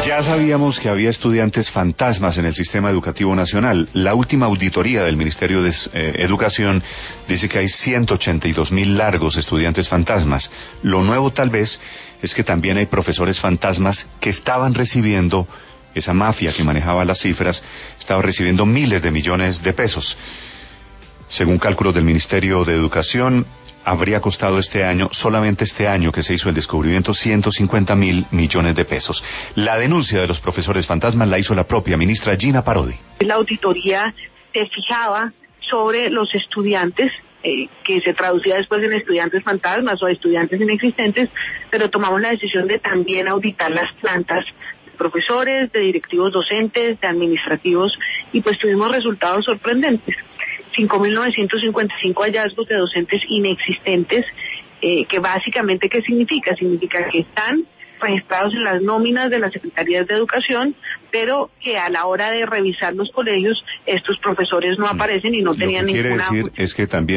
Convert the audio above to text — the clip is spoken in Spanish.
Ya sabíamos que había estudiantes fantasmas en el sistema educativo nacional. La última auditoría del Ministerio de Educación dice que hay 182.000 largos estudiantes fantasmas. Lo nuevo tal vez es que también hay profesores fantasmas que estaban recibiendo, esa mafia que manejaba las cifras, estaba recibiendo miles de millones de pesos. Según cálculos del Ministerio de Educación, habría costado este año, solamente este año que se hizo el descubrimiento, 150.000 millones de pesos. La denuncia de los profesores fantasmas la hizo la propia ministra Gina Parodi. La auditoría se fijaba sobre los estudiantes, que se traducía después en estudiantes fantasmas o estudiantes inexistentes, pero tomamos la decisión de también auditar las plantas de profesores, de directivos docentes, de administrativos, y pues tuvimos resultados sorprendentes. 5.955 hallazgos de docentes inexistentes, que básicamente, ¿qué significa? Significa que están registrados en las nóminas de las secretarías de educación, pero que a la hora de revisar los colegios, estos profesores no aparecen y no tenían ninguna... Lo que quiere decir es que también